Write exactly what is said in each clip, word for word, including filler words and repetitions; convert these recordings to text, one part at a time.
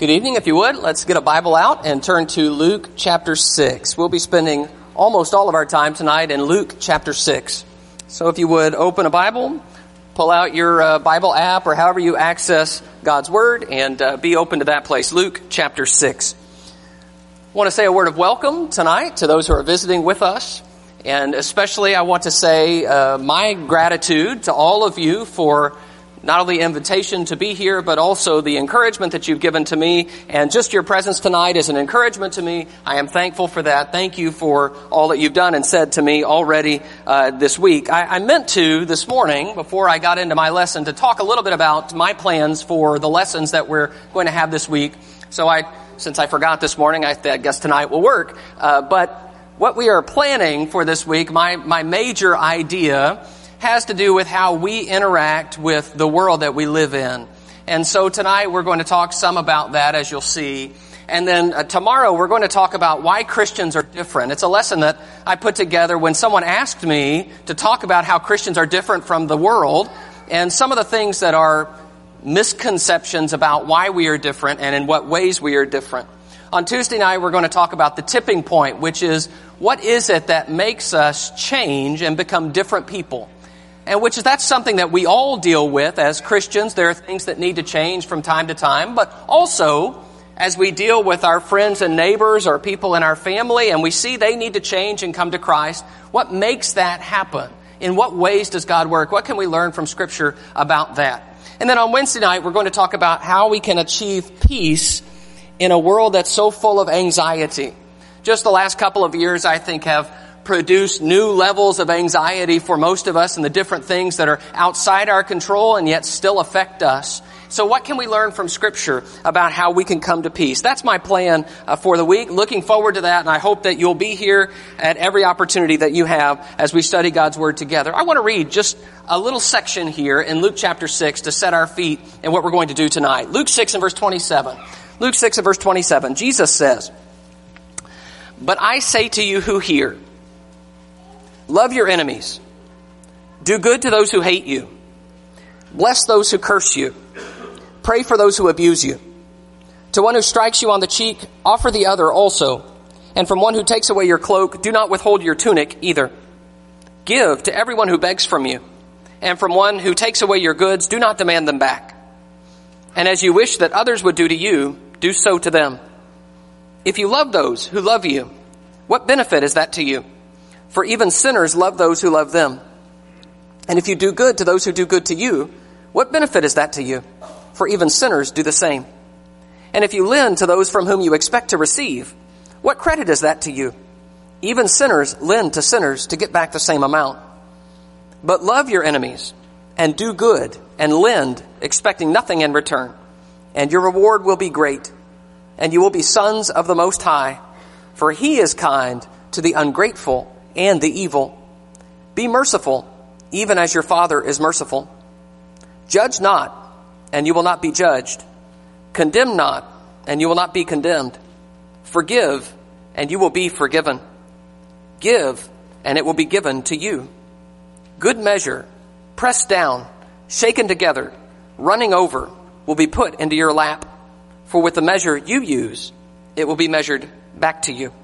Good evening. If you would, let's get a Bible out and turn to Luke chapter six. We'll be spending almost all of our time tonight in Luke chapter six. So if you would open a Bible, pull out your uh, Bible app or however you access God's Word and uh, be open to that place. Luke chapter six. I want to say a word of welcome tonight to those who are visiting with us. And especially I want to say uh, my gratitude to all of you for not only the invitation to be here, but also the encouragement that you've given to me. And just your presence tonight is an encouragement to me. I am thankful for that. Thank you for all that you've done and said to me already uh, this week. I, I meant to this morning, before I got into my lesson, to talk a little bit about my plans for the lessons that we're going to have this week. So I, since I forgot this morning, I, I guess tonight will work. Uh, but what we are planning for this week, my, my major idea has to do with how we interact with the world that we live in. And so tonight we're going to talk some about that, as you'll see. And then uh, tomorrow we're going to talk about why Christians are different. It's a lesson that I put together when someone asked me to talk about how Christians are different from the world and some of the things that are misconceptions about why we are different and in what ways we are different. On Tuesday night, we're going to talk about the tipping point, which is what is it that makes us change and become different people? And which is, that's something that we all deal with as Christians. There are things that need to change from time to time, but also as we deal with our friends and neighbors or people in our family and we see they need to change and come to Christ, what makes that happen? In what ways does God work? What can we learn from Scripture about that? And then on Wednesday night, we're going to talk about how we can achieve peace in a world that's so full of anxiety. Just the last couple of years, I think, have produced new levels of anxiety for most of us and the different things that are outside our control and yet still affect us. So what can we learn from Scripture about how we can come to peace? That's my plan uh, for the week. Looking forward to that, and I hope that you'll be here at every opportunity that you have as we study God's Word together. I want to read just a little section here in Luke chapter six to set our feet in what we're going to do tonight. Luke six and verse twenty-seven. Luke six and verse twenty-seven. Jesus says, "But I say to you who hear, love your enemies. Do good to those who hate you. Bless those who curse you. Pray for those who abuse you. To one who strikes you on the cheek, offer the other also. And from one who takes away your cloak, do not withhold your tunic either. Give to everyone who begs from you. And from one who takes away your goods, do not demand them back. And as you wish that others would do to you, do so to them. If you love those who love you, what benefit is that to you? For even sinners love those who love them. And if you do good to those who do good to you, what benefit is that to you? For even sinners do the same. And if you lend to those from whom you expect to receive, what credit is that to you? Even sinners lend to sinners to get back the same amount. But love your enemies and do good and lend, expecting nothing in return. And your reward will be great, and you will be sons of the Most High, for He is kind to the ungrateful and the evil. Be merciful, even as your Father is merciful. Judge not, and you will not be judged. Condemn not, and you will not be condemned. Forgive, and you will be forgiven. Give, and it will be given to you. Good measure, pressed down, shaken together, running over, will be put into your lap. For with the measure you use, it will be measured back to you."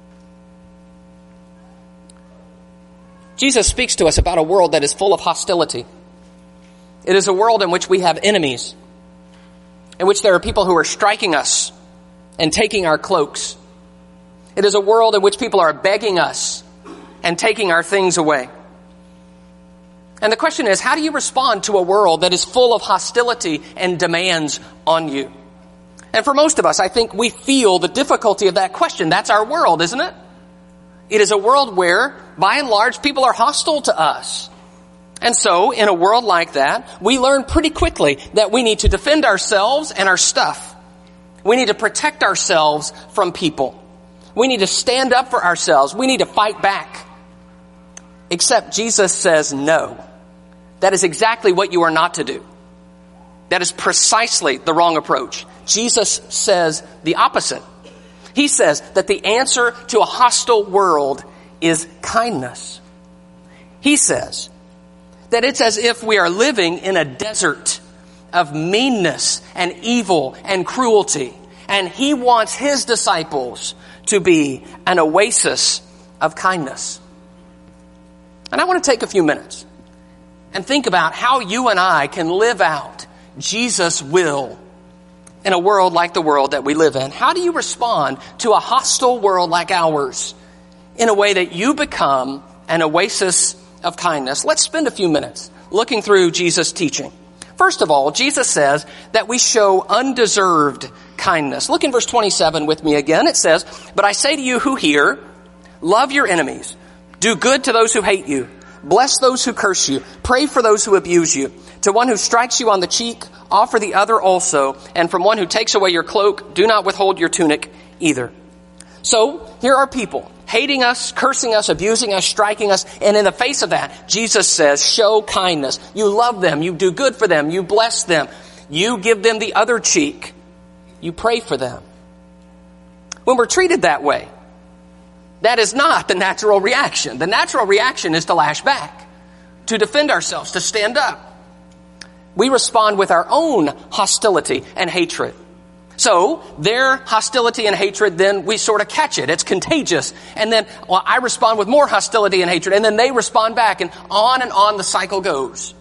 Jesus speaks to us about a world that is full of hostility. It is a world in which we have enemies, in which there are people who are striking us and taking our cloaks. It is a world in which people are begging us and taking our things away. And the question is, how do you respond to a world that is full of hostility and demands on you? And for most of us, I think we feel the difficulty of that question. That's our world, isn't it? It is a world where, by and large, people are hostile to us. And so, in a world like that, we learn pretty quickly that we need to defend ourselves and our stuff. We need to protect ourselves from people. We need to stand up for ourselves. We need to fight back. Except Jesus says no. That is exactly what you are not to do. That is precisely the wrong approach. Jesus says the opposite. He says that the answer to a hostile world is kindness. He says that it's as if we are living in a desert of meanness and evil and cruelty. And he wants his disciples to be an oasis of kindness. And I want to take a few minutes and think about how you and I can live out Jesus' will in a world like the world that we live in. How do you respond to a hostile world like ours in a way that you become an oasis of kindness? Let's spend a few minutes looking through Jesus' teaching. First of all, Jesus says that we show undeserved kindness. Look in verse twenty-seven with me again. It says, "But I say to you who hear, love your enemies, do good to those who hate you, bless those who curse you, pray for those who abuse you. To one who strikes you on the cheek, offer the other also, and from one who takes away your cloak, do not withhold your tunic either." So, here are people hating us, cursing us, abusing us, striking us, and in the face of that, Jesus says, show kindness. You love them, you do good for them, you bless them, you give them the other cheek, you pray for them. When we're treated that way, that is not the natural reaction. The natural reaction is to lash back, to defend ourselves, to stand up. We respond with our own hostility and hatred. So, their hostility and hatred, then we sort of catch it. It's contagious. And then, well, I respond with more hostility and hatred, and then they respond back, and on and on the cycle goes.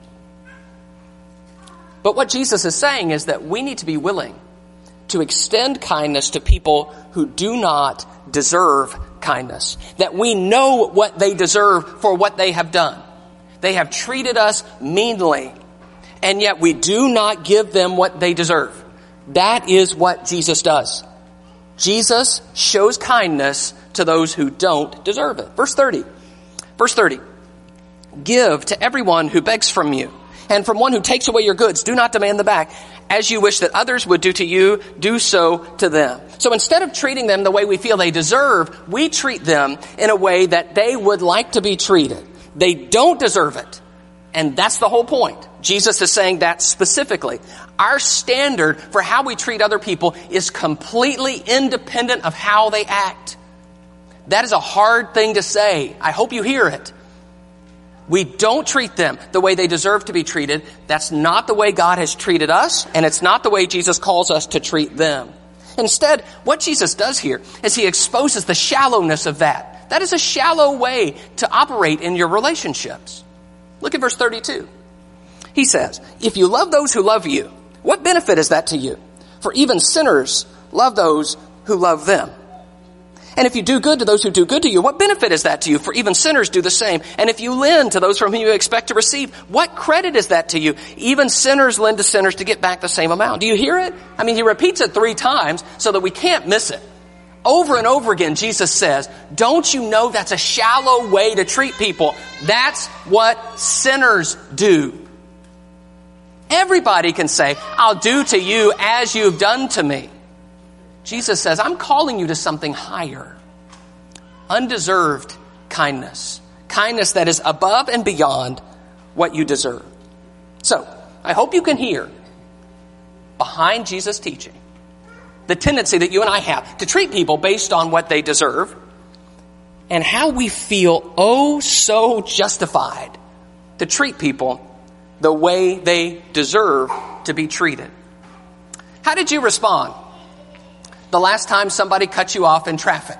But what Jesus is saying is that we need to be willing to extend kindness to people who do not deserve kindness. That we know what they deserve for what they have done. They have treated us meanly, and yet we do not give them what they deserve. That is what Jesus does. Jesus shows kindness to those who don't deserve it. Verse thirty. Verse thirty. "Give to everyone who begs from you, and from one who takes away your goods, do not demand them back. As you wish that others would do to you, do so to them." So instead of treating them the way we feel they deserve, we treat them in a way that they would like to be treated. They don't deserve it. And that's the whole point. Jesus is saying that specifically. Our standard for how we treat other people is completely independent of how they act. That is a hard thing to say. I hope you hear it. We don't treat them the way they deserve to be treated. That's not the way God has treated us, and it's not the way Jesus calls us to treat them. Instead, what Jesus does here is he exposes the shallowness of that. That is a shallow way to operate in your relationships. Look at verse thirty-two. He says, "If you love those who love you, what benefit is that to you? For even sinners love those who love them. And if you do good to those who do good to you, what benefit is that to you? For even sinners do the same. And if you lend to those from whom you expect to receive, what credit is that to you? Even sinners lend to sinners to get back the same amount." Do you hear it? I mean, he repeats it three times so that we can't miss it. Over and over again, Jesus says, don't you know that's a shallow way to treat people? That's what sinners do. Everybody can say, "I'll do to you as you've done to me." Jesus says, I'm calling you to something higher. Undeserved kindness. Kindness that is above and beyond what you deserve. So, I hope you can hear behind Jesus' teaching the tendency that you and I have to treat people based on what they deserve, and how we feel oh so justified to treat people the way they deserve to be treated. How did you respond the last time somebody cut you off in traffic?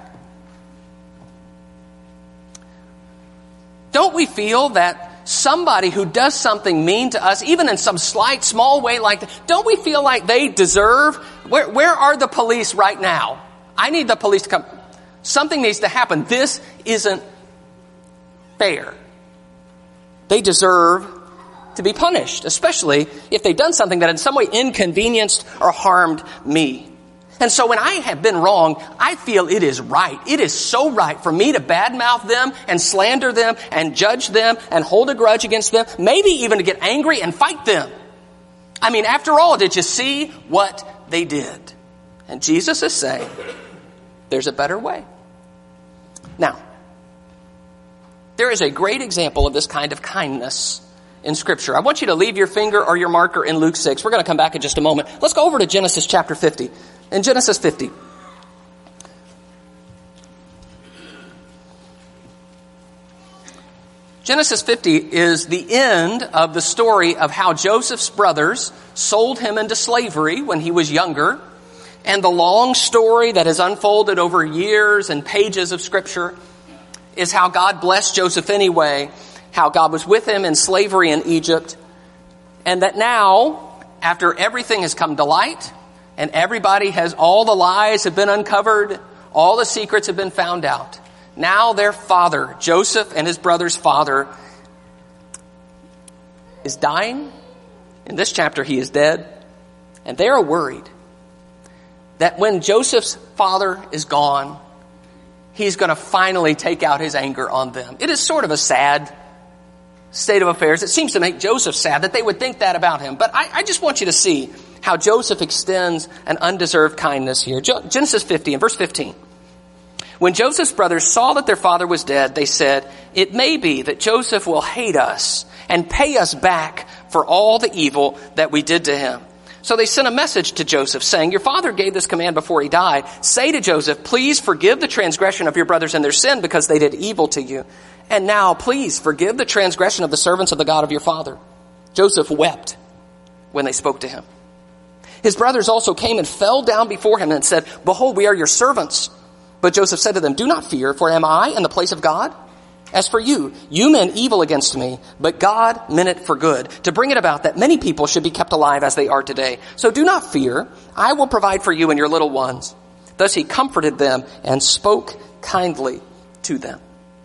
Don't we feel that somebody who does something mean to us, even in some slight, small way like that, don't we feel like they deserve? Where, where are the police right now? I need the police to come. Something needs to happen. This isn't fair. They deserve to be punished, especially if they've done something that in some way inconvenienced or harmed me. And so when I have been wrong, I feel it is right. It is so right for me to badmouth them and slander them and judge them and hold a grudge against them, maybe even to get angry and fight them. I mean, after all, did you see what they did? And Jesus is saying, there's a better way. Now, there is a great example of this kind of kindness in Scripture. I want you to leave your finger or your marker in Luke six. We're going to come back in just a moment. Let's go over to Genesis chapter fifty. In Genesis fifty, Genesis fifty is the end of the story of how Joseph's brothers sold him into slavery when he was younger, and the long story that has unfolded over years and pages of Scripture is how God blessed Joseph anyway, how God was with him in slavery in Egypt, and that now, after everything has come to light, and everybody has, all the lies have been uncovered, all the secrets have been found out, now their father, Joseph and his brother's father, is dying. In this chapter, he is dead. And they are worried that when Joseph's father is gone, he's going to finally take out his anger on them. It is sort of a sad state of affairs. It seems to make Joseph sad that they would think that about him. But I, I just want you to see how Joseph extends an undeserved kindness here. Genesis fifty and verse fifteen. When Joseph's brothers saw that their father was dead, they said, "It may be that Joseph will hate us and pay us back for all the evil that we did to him." So they sent a message to Joseph saying, "Your father gave this command before he died. Say to Joseph, please forgive the transgression of your brothers and their sin because they did evil to you. And now please forgive the transgression of the servants of the God of your father." Joseph wept when they spoke to him. His brothers also came and fell down before him and said, "Behold, we are your servants." But Joseph said to them, "Do not fear, for am I in the place of God? As for you, you meant evil against me, but God meant it for good, to bring it about that many people should be kept alive as they are today. So do not fear, I will provide for you and your little ones." Thus he comforted them and spoke kindly to them.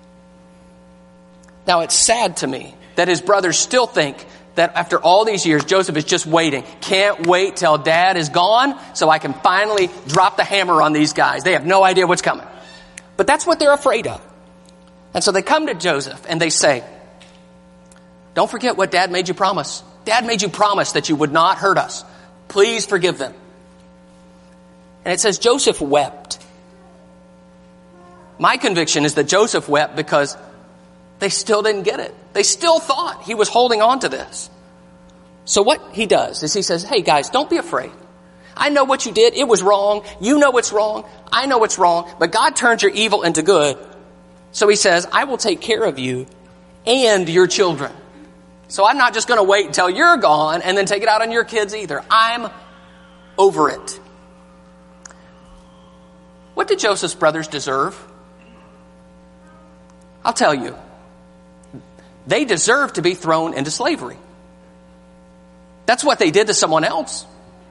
Now it's sad to me that his brothers still think that after all these years, Joseph is just waiting. Can't wait till dad is gone so I can finally drop the hammer on these guys. They have no idea what's coming. But that's what they're afraid of. And so they come to Joseph and they say, "Don't forget what dad made you promise. Dad made you promise that you would not hurt us. Please forgive them." And it says Joseph wept. My conviction is that Joseph wept because they still didn't get it. They still thought he was holding on to this. So what he does is he says, "Hey guys, don't be afraid. I know what you did. It was wrong. You know it's wrong. I know it's wrong. But God turned your evil into good. So he says, I will take care of you and your children. So I'm not just going to wait until you're gone and then take it out on your kids either. I'm over it." What did Joseph's brothers deserve? I'll tell you. They deserve to be thrown into slavery. That's what they did to someone else.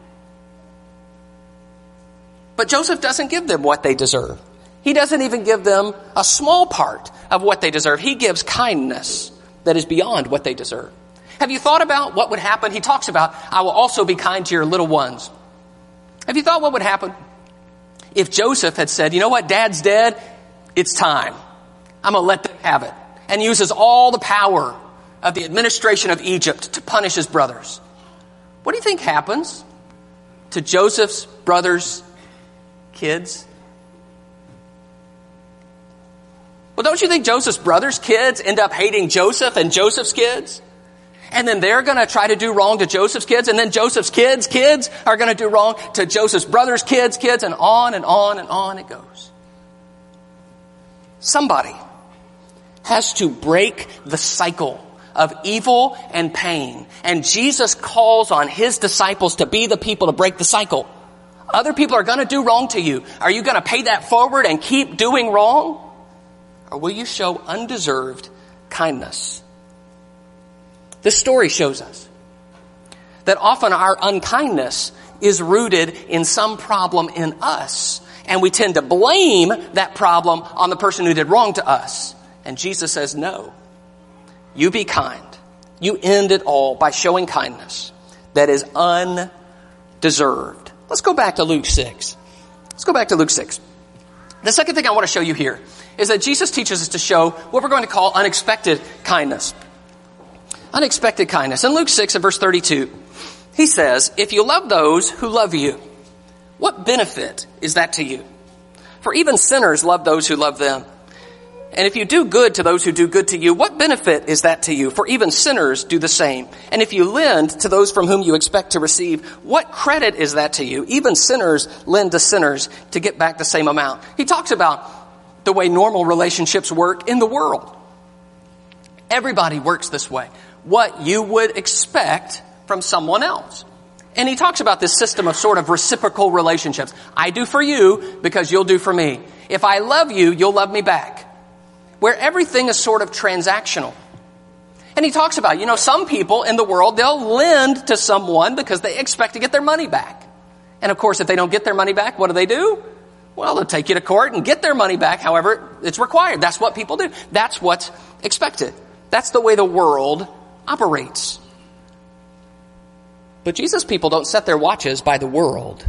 But Joseph doesn't give them what they deserve. He doesn't even give them a small part of what they deserve. He gives kindness that is beyond what they deserve. Have you thought about what would happen? He talks about, "I will also be kind to your little ones." Have you thought what would happen if Joseph had said, "You know what, Dad's dead. It's time. I'm going to let them have it." And uses all the power of the administration of Egypt to punish his brothers. What do you think happens to Joseph's brothers' kids? Well, don't you think Joseph's brothers' kids end up hating Joseph and Joseph's kids? And then they're going to try to do wrong to Joseph's kids. And then Joseph's kids' kids are going to do wrong to Joseph's brothers' kids' kids. And on and on and on it goes. Somebody has to break the cycle of evil and pain. And Jesus calls on his disciples to be the people to break the cycle. Other people are going to do wrong to you. Are you going to pay that forward and keep doing wrong? Or will you show undeserved kindness? This story shows us that often our unkindness is rooted in some problem in us. And we tend to blame that problem on the person who did wrong to us. And Jesus says, no, you be kind. You end it all by showing kindness that is undeserved. Let's go back to Luke six. Let's go back to Luke six. The second thing I want to show you here is that Jesus teaches us to show what we're going to call unexpected kindness. Unexpected kindness. In Luke six and verse thirty-two, he says, "If you love those who love you, what benefit is that to you? For even sinners love those who love them. And if you do good to those who do good to you, what benefit is that to you? For even sinners do the same. And if you lend to those from whom you expect to receive, what credit is that to you? Even sinners lend to sinners to get back the same amount." He talks about the way normal relationships work in the world. Everybody works this way. What you would expect from someone else. And he talks about this system of sort of reciprocal relationships. I do for you because you'll do for me. If I love you, you'll love me back. Where everything is sort of transactional. And he talks about, you know, some people in the world, they'll lend to someone because they expect to get their money back. And of course, if they don't get their money back, what do they do? Well, they'll take you to court and get their money back however it's required. That's what people do. That's what's expected. That's the way the world operates. But Jesus' people don't set their watches by the world.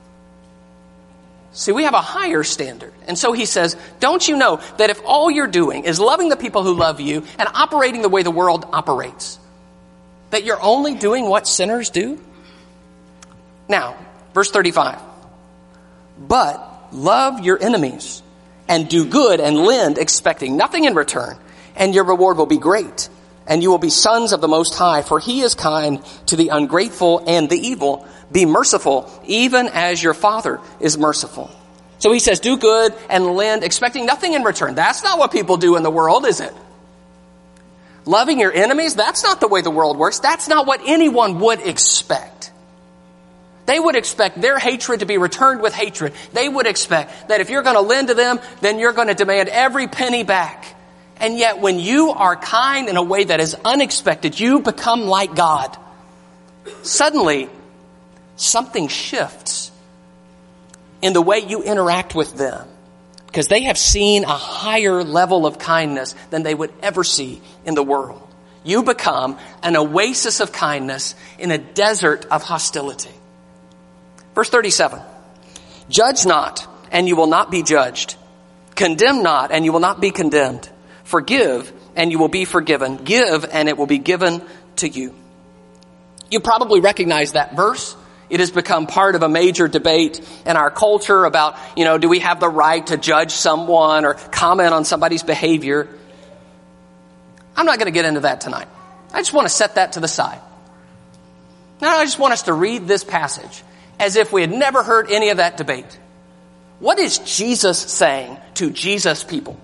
See, we have a higher standard. And so he says, don't you know that if all you're doing is loving the people who love you and operating the way the world operates, that you're only doing what sinners do? Now, verse thirty-five. But love your enemies and do good and lend, expecting nothing in return, and your reward will be great. And you will be sons of the Most High, for he is kind to the ungrateful and the evil. Be merciful, even as your Father is merciful. So he says, do good and lend, expecting nothing in return. That's not what people do in the world, is it? Loving your enemies, that's not the way the world works. That's not what anyone would expect. They would expect their hatred to be returned with hatred. They would expect that if you're going to lend to them, then you're going to demand every penny back. And yet when you are kind in a way that is unexpected, you become like God. Suddenly, something shifts in the way you interact with them because they have seen a higher level of kindness than they would ever see in the world. You become an oasis of kindness in a desert of hostility. Verse thirty-seven. Judge not, and you will not be judged. Condemn not, and you will not be condemned. Forgive, and you will be forgiven. Give, and it will be given to you. You probably recognize that verse. It has become part of a major debate in our culture about, you know, do we have the right to judge someone or comment on somebody's behavior? I'm not going to get into that tonight. I just want to set that to the side. Now, I just want us to read this passage as if we had never heard any of that debate. What is Jesus saying to Jesus' people?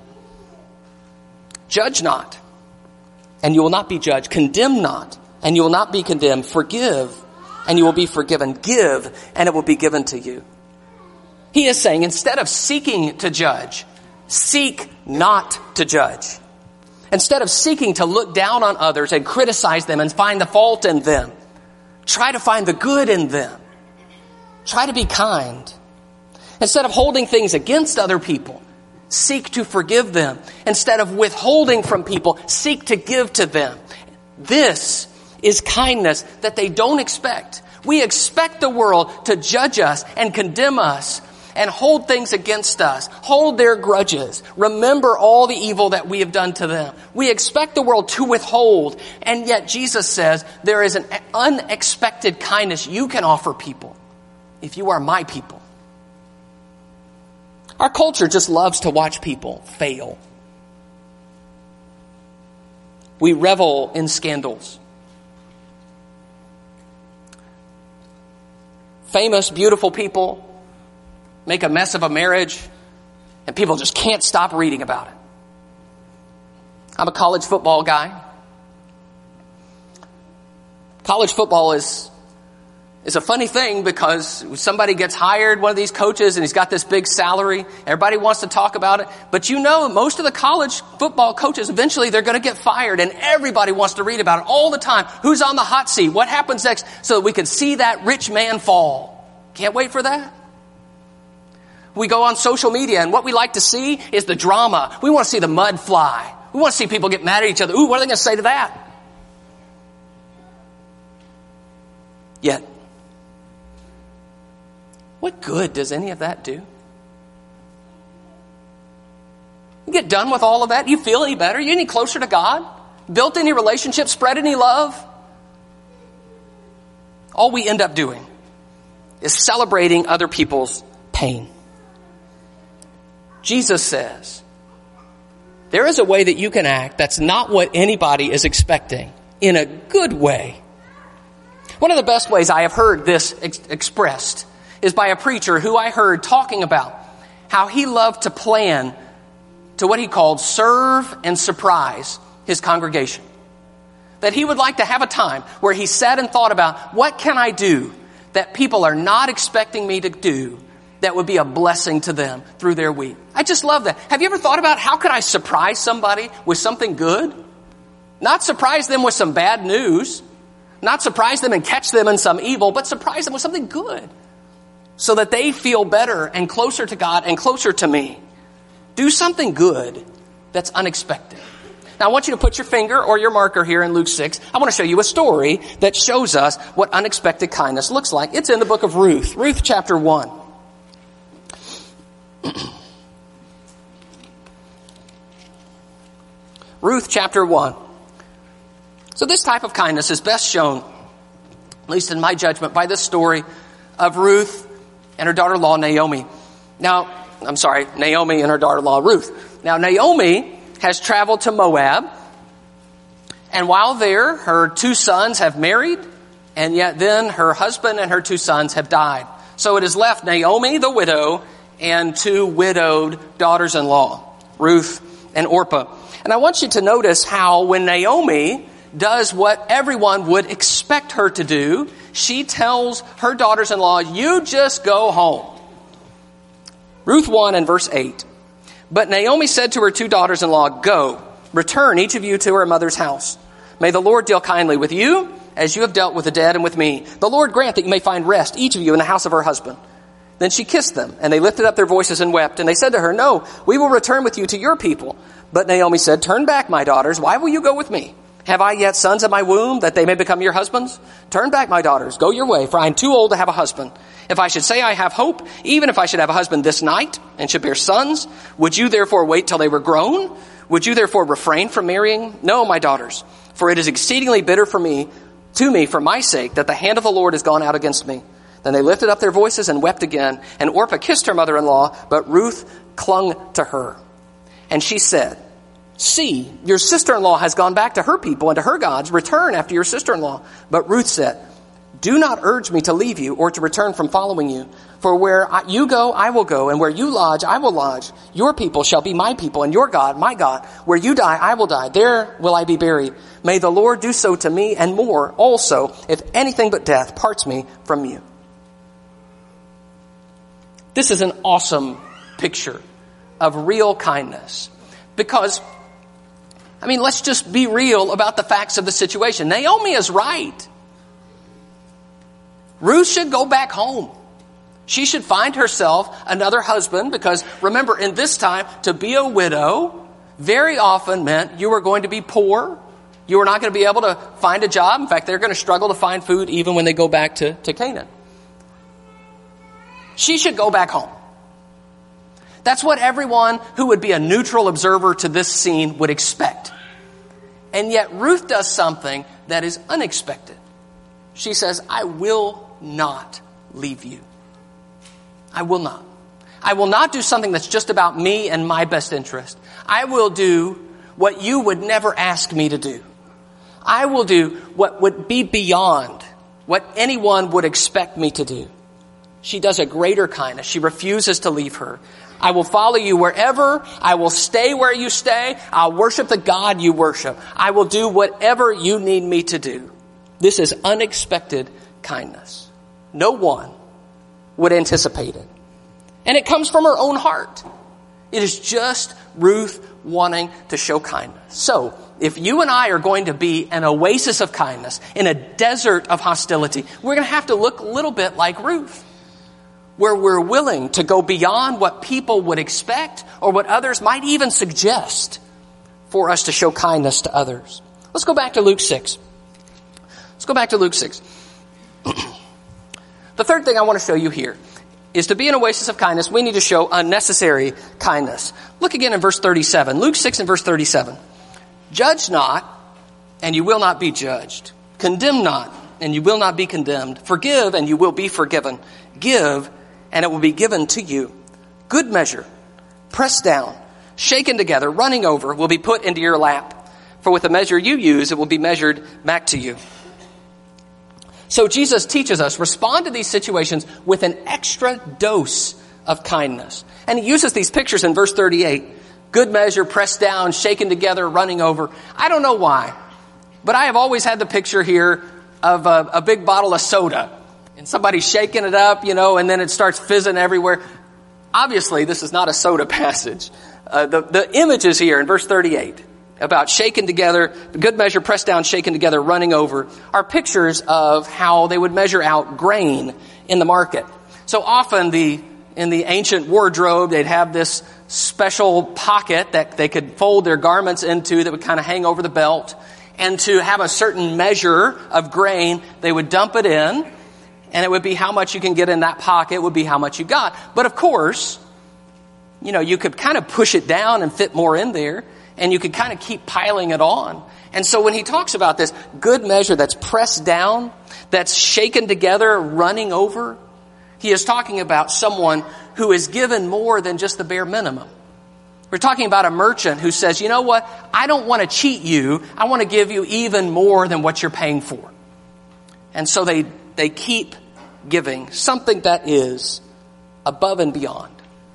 Judge not, and you will not be judged. Condemn not, and you will not be condemned. Forgive, and you will be forgiven. Give, and it will be given to you. He is saying, instead of seeking to judge, seek not to judge. Instead of seeking to look down on others and criticize them and find the fault in them, try to find the good in them. Try to be kind. Instead of holding things against other people, seek to forgive them. Instead of withholding from people, seek to give to them. This is kindness that they don't expect. We expect the world to judge us and condemn us and hold things against us, hold their grudges, remember all the evil that we have done to them. We expect the world to withhold, and yet Jesus says there is an unexpected kindness you can offer people if you are my people. Our culture just loves to watch people fail. We revel in scandals. Famous, beautiful people make a mess of a marriage, and people just can't stop reading about it. I'm a college football guy. College football is It's a funny thing because somebody gets hired, one of these coaches, and he's got this big salary. Everybody wants to talk about it. But you know, most of the college football coaches, eventually they're going to get fired, and everybody wants to read about it all the time. Who's on the hot seat? What happens next? So that we can see that rich man fall. Can't wait for that. We go on social media, and what we like to see is the drama. We want to see the mud fly. We want to see people get mad at each other. Ooh, what are they going to say to that? Yet, what good does any of that do? You get done with all of that? You feel any better? You any closer to God? Built any relationships? Spread any love? All we end up doing is celebrating other people's pain. Jesus says, there is a way that you can act that's not what anybody is expecting, in a good way. One of the best ways I have heard this ex- expressed is by a preacher who I heard talking about how he loved to plan to what he called serve and surprise his congregation. That he would like to have a time where he sat and thought about, what can I do that people are not expecting me to do that would be a blessing to them through their week? I just love that. Have you ever thought about how could I surprise somebody with something good? Not surprise them with some bad news. Not surprise them and catch them in some evil, but surprise them with something good so that they feel better and closer to God and closer to me. Do something good that's unexpected. Now, I want you to put your finger or your marker here in Luke six. I want to show you a story that shows us what unexpected kindness looks like. It's in the book of Ruth, Ruth chapter one. Ruth chapter one. So this type of kindness is best shown, at least in my judgment, by this story of Ruth and her daughter-in-law Naomi. Now, I'm sorry, Naomi and her daughter-in-law Ruth. Now, Naomi has traveled to Moab, and while there, her two sons have married, and yet then her husband and her two sons have died. So it has left Naomi, the widow, and two widowed daughters-in-law, Ruth and Orpah. And I want you to notice how when Naomi does what everyone would expect her to do, she tells her daughters-in-law, you just go home. Ruth one and verse eight. But Naomi said to her two daughters-in-law, go, return each of you to her mother's house. May the Lord deal kindly with you as you have dealt with the dead and with me. The Lord grant that you may find rest, each of you, in the house of her husband. Then she kissed them, and they lifted up their voices and wept. And they said to her, no, we will return with you to your people. But Naomi said, turn back, my daughters. Why will you go with me? Have I yet sons in my womb that they may become your husbands? Turn back, my daughters. Go your way, for I am too old to have a husband. If I should say I have hope, even if I should have a husband this night and should bear sons, would you therefore wait till they were grown? Would you therefore refrain from marrying? No, my daughters, for it is exceedingly bitter for me, to me, for my sake, that the hand of the Lord has gone out against me. Then they lifted up their voices and wept again. And Orpah kissed her mother-in-law, but Ruth clung to her. And she said, see, your sister-in-law has gone back to her people and to her gods. Return after your sister-in-law. But Ruth said, do not urge me to leave you or to return from following you. For where you go, I will go, and where you lodge, I will lodge. Your people shall be my people, and your God, my God. Where you die, I will die. There will I be buried. May the Lord do so to me, and more also, if anything but death parts me from you. This is an awesome picture of real kindness. Because, I mean, let's just be real about the facts of the situation. Naomi is right. Ruth should go back home. She should find herself another husband, because remember, in this time, to be a widow very often meant you were going to be poor. You were not going to be able to find a job. In fact, they're going to struggle to find food even when they go back to, to Canaan. She should go back home. That's what everyone who would be a neutral observer to this scene would expect. And yet Ruth does something that is unexpected. She says, I will not leave you. I will not. I will not do something that's just about me and my best interest. I will do what you would never ask me to do. I will do what would be beyond what anyone would expect me to do. She does a greater kindness. She refuses to leave her. I will follow you wherever. I will stay where you stay. I'll worship the God you worship. I will do whatever you need me to do. This is unexpected kindness. No one would anticipate it. And it comes from her own heart. It is just Ruth wanting to show kindness. So, if you and I are going to be an oasis of kindness in a desert of hostility, we're going to have to look a little bit like Ruth, where we're willing to go beyond what people would expect or what others might even suggest for us to show kindness to others. Let's go back to Luke six. Let's go back to Luke six. The third thing I want to show you here is to be an oasis of kindness, we need to show unnecessary kindness. Look again in verse thirty-seven. Luke six and verse thirty-seven. Judge not, and you will not be judged. Condemn not, and you will not be condemned. Forgive, and you will be forgiven. Give, and it will be given to you. Good measure, pressed down, shaken together, running over, will be put into your lap. For with the measure you use, it will be measured back to you. So Jesus teaches us, respond to these situations with an extra dose of kindness. And he uses these pictures in verse thirty-eight Good measure, pressed down, shaken together, running over. I don't know why, but I have always had the picture here of a, a big bottle of soda and somebody shaking it up, you know, and then it starts fizzing everywhere. Obviously, this is not a soda passage. Uh, the, the images here in verse thirty-eight about shaken together, good measure, pressed down, shaken together, running over, are pictures of how they would measure out grain in the market. So often the in the ancient wardrobe, they'd have this special pocket that they could fold their garments into that would kind of hang over the belt. And to have a certain measure of grain, they would dump it in, and it would be how much you can get in that pocket would be how much you got. But of course, you know, you could kind of push it down and fit more in there, and you could kind of keep piling it on. And so when he talks about this good measure that's pressed down, that's shaken together, running over, he is talking about someone who is given more than just the bare minimum. We're talking about a merchant who says, you know what, I don't want to cheat you. I want to give you even more than what you're paying for. And so they, they keep giving something that is above and beyond.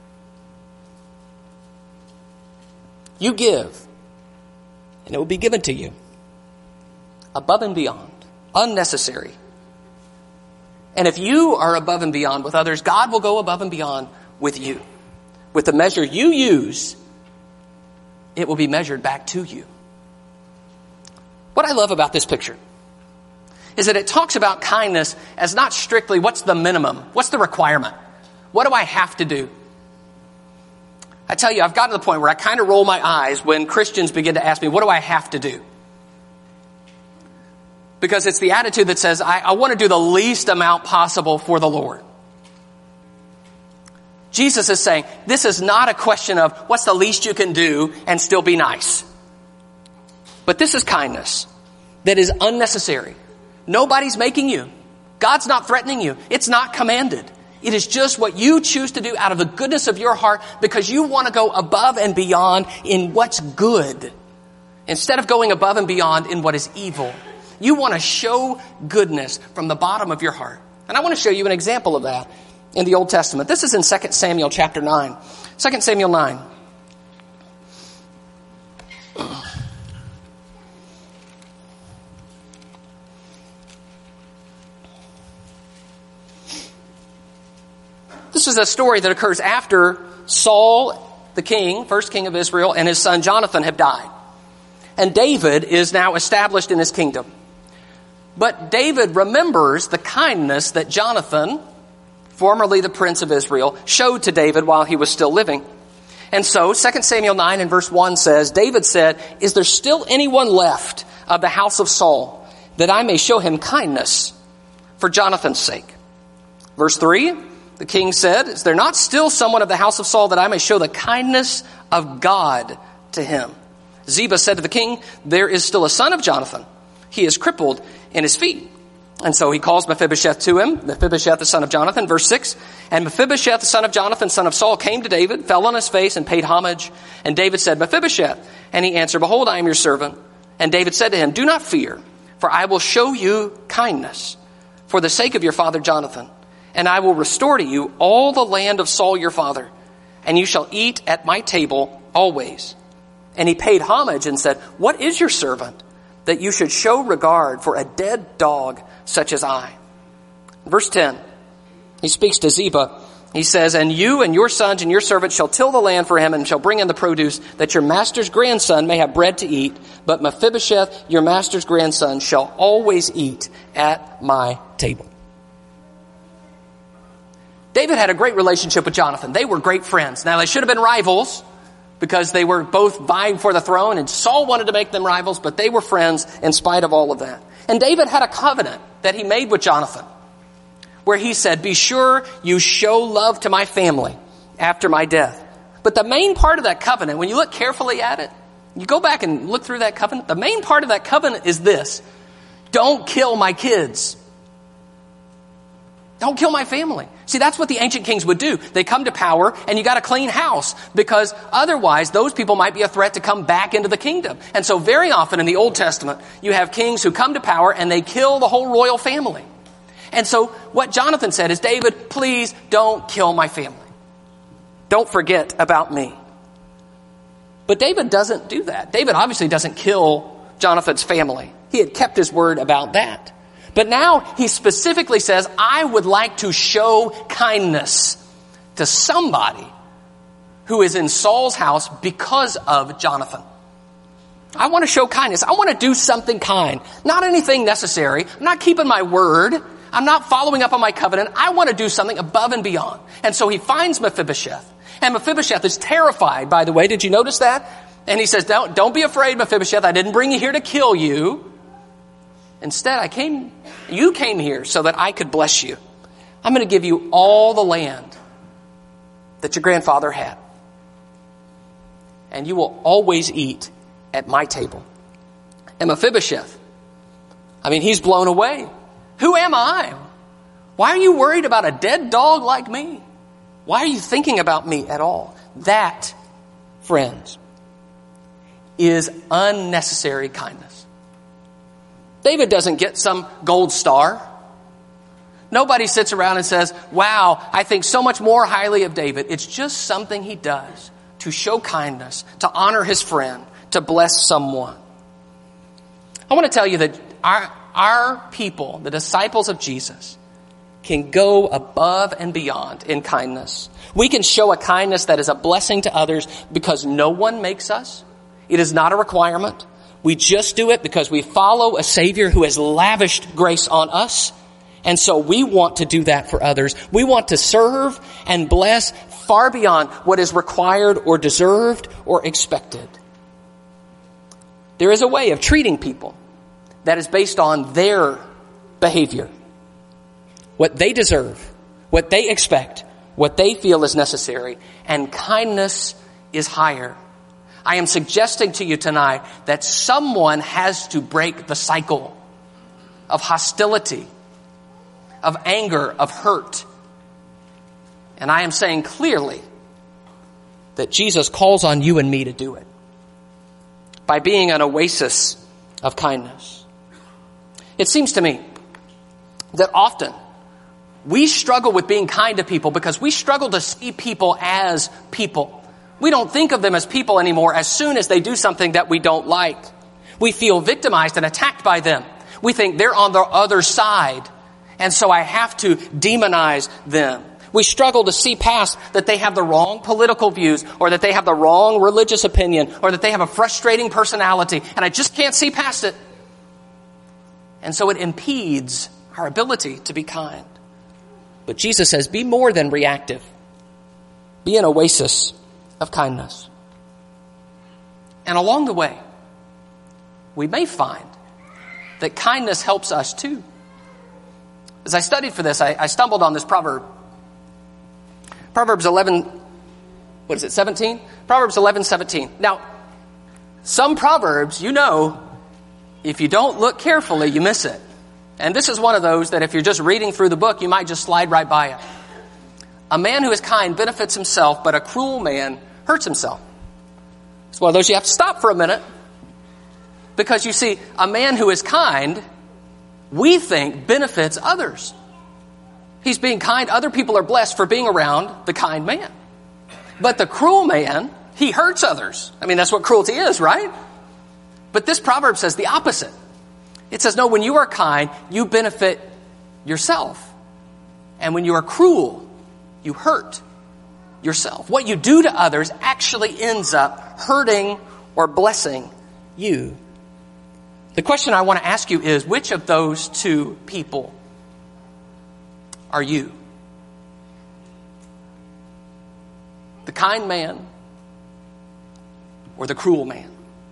You give, and it will be given to you. Above and beyond. Unnecessary. And if you are above and beyond with others, God will go above and beyond with you. With the measure you use, it will be measured back to you. What I love about this picture is that it talks about kindness as not strictly what's the minimum, what's the requirement, what do I have to do? I tell you, I've gotten to the point where I kind of roll my eyes when Christians begin to ask me, what do I have to do? Because it's the attitude that says, I, I want to do the least amount possible for the Lord. Jesus is saying, this is not a question of what's the least you can do and still be nice. But this is kindness that is unnecessary. Nobody's making you. God's not threatening you. It's not commanded. It is just what you choose to do out of the goodness of your heart because you want to go above and beyond in what's good instead of going above and beyond in what is evil. You want to show goodness from the bottom of your heart. And I want to show you an example of that in the Old Testament. This is in Second Samuel chapter nine. Second Samuel nine. This is a story that occurs after Saul, the king, first king of Israel, and his son Jonathan have died. And David is now established in his kingdom. But David remembers the kindness that Jonathan, formerly the prince of Israel, showed to David while he was still living. And so, Second Samuel nine and verse one says, David said, is there still anyone left of the house of Saul that I may show him kindness for Jonathan's sake? Verse three, the king said, is there not still someone of the house of Saul that I may show the kindness of God to him? Ziba said to the king, there is still a son of Jonathan. He is crippled in his feet. And so he calls Mephibosheth to him, Mephibosheth, the son of Jonathan, verse six. And Mephibosheth, the son of Jonathan, son of Saul, came to David, fell on his face, and paid homage. And David said, Mephibosheth. And he answered, behold, I am your servant. And David said to him, do not fear, for I will show you kindness for the sake of your father Jonathan. And I will restore to you all the land of Saul your father, and you shall eat at my table always. And he paid homage and said, what is your servant, that you should show regard for a dead dog such as I? Verse ten, he speaks to Ziba. He says, and you and your sons and your servants shall till the land for him and shall bring in the produce, that your master's grandson may have bread to eat. But Mephibosheth, your master's grandson, shall always eat at my table. David had a great relationship with Jonathan. They were great friends. Now, they should have been rivals because they were both vying for the throne, and Saul wanted to make them rivals, but they were friends in spite of all of that. And David had a covenant that he made with Jonathan where he said, be sure you show love to my family after my death. But the main part of that covenant, when you look carefully at it, you go back and look through that covenant, the main part of that covenant is this: don't kill my kids. Don't kill my family. See, that's what the ancient kings would do. They come to power and you got to clean house because otherwise those people might be a threat to come back into the kingdom. And so very often in the Old Testament, you have kings who come to power and they kill the whole royal family. And so what Jonathan said is, David, please don't kill my family. Don't forget about me. But David doesn't do that. David obviously doesn't kill Jonathan's family. He had kept his word about that. But now he specifically says, I would like to show kindness to somebody who is in Saul's house because of Jonathan. I want to show kindness. I want to do something kind. Not anything necessary. I'm not keeping my word. I'm not following up on my covenant. I want to do something above and beyond. And so he finds Mephibosheth. And Mephibosheth is terrified, by the way. Did you notice that? And he says, don't, don't be afraid, Mephibosheth. I didn't bring you here to kill you. Instead, I came, you came here so that I could bless you. I'm going to give you all the land that your grandfather had. And you will always eat at my table. And Mephibosheth, I mean, he's blown away. Who am I? Why are you worried about a dead dog like me? Why are you thinking about me at all? That, friends, is unnecessary kindness. David doesn't get some gold star. Nobody sits around and says, wow, I think so much more highly of David. It's just something he does to show kindness, to honor his friend, to bless someone. I want to tell you that our, our people, the disciples of Jesus, can go above and beyond in kindness. We can show a kindness that is a blessing to others because no one makes us. It is not a requirement. We just do it because we follow a Savior who has lavished grace on us. And so we want to do that for others. We want to serve and bless far beyond what is required or deserved or expected. There is a way of treating people that is based on their behavior, what they deserve, what they expect, what they feel is necessary, and kindness is higher. I am suggesting to you tonight that someone has to break the cycle of hostility, of anger, of hurt. And I am saying clearly that Jesus calls on you and me to do it by being an oasis of kindness. It seems to me that often we struggle with being kind to people because we struggle to see people as people. We don't think of them as people anymore as soon as they do something that we don't like. We feel victimized and attacked by them. We think they're on the other side, and so I have to demonize them. We struggle to see past that they have the wrong political views, or that they have the wrong religious opinion, or that they have a frustrating personality, and I just can't see past it. And so it impedes our ability to be kind. But Jesus says, be more than reactive. Be an oasis of kindness. And along the way, we may find that kindness helps us too. As I studied for this, I, I stumbled on this proverb. Proverbs eleven, what is it, seventeen? Proverbs eleven seventeen. Now, some proverbs, you know, if you don't look carefully, you miss it. And this is one of those that if you're just reading through the book, you might just slide right by it. A man who is kind benefits himself, but a cruel man hurts himself. It's one of those you have to stop for a minute. Because you see, a man who is kind, we think benefits others. He's being kind. Other people are blessed for being around the kind man. But the cruel man, he hurts others. I mean, that's what cruelty is, right? But this proverb says the opposite. It says, no, when you are kind, you benefit yourself. And when you are cruel, you hurt yourself. What you do to others actually ends up hurting or blessing you. The question I want to ask you is, which of those two people are you? The kind man or the cruel man?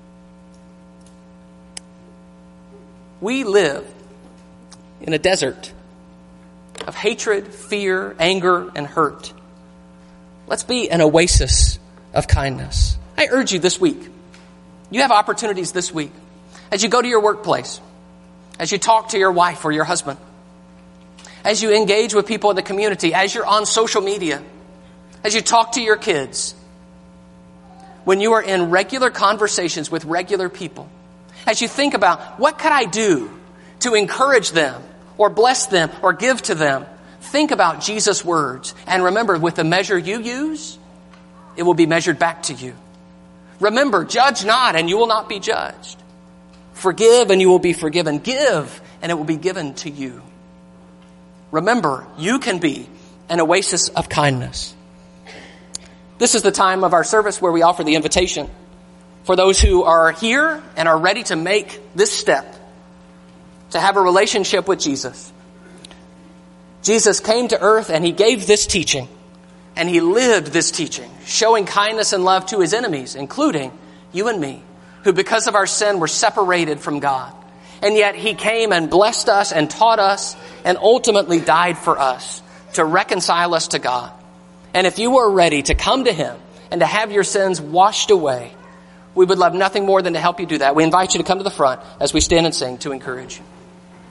We live in a desert of hatred, fear, anger, and hurt. Let's be an oasis of kindness. I urge you this week, you have opportunities this week. As you go to your workplace, as you talk to your wife or your husband, as you engage with people in the community, as you're on social media, as you talk to your kids, when you are in regular conversations with regular people, as you think about what could I do to encourage them or bless them or give to them, think about Jesus' words. And remember, with the measure you use, it will be measured back to you. Remember, judge not, and you will not be judged. Forgive, and you will be forgiven. Give, and it will be given to you. Remember, you can be an oasis of kindness. This is the time of our service where we offer the invitation for those who are here and are ready to make this step to have a relationship with Jesus. Jesus came to earth and he gave this teaching, and he lived this teaching, showing kindness and love to his enemies, including you and me, who because of our sin were separated from God. And yet he came and blessed us and taught us and ultimately died for us to reconcile us to God. And if you are ready to come to him and to have your sins washed away, we would love nothing more than to help you do that. We invite you to come to the front as we stand and sing to encourage you.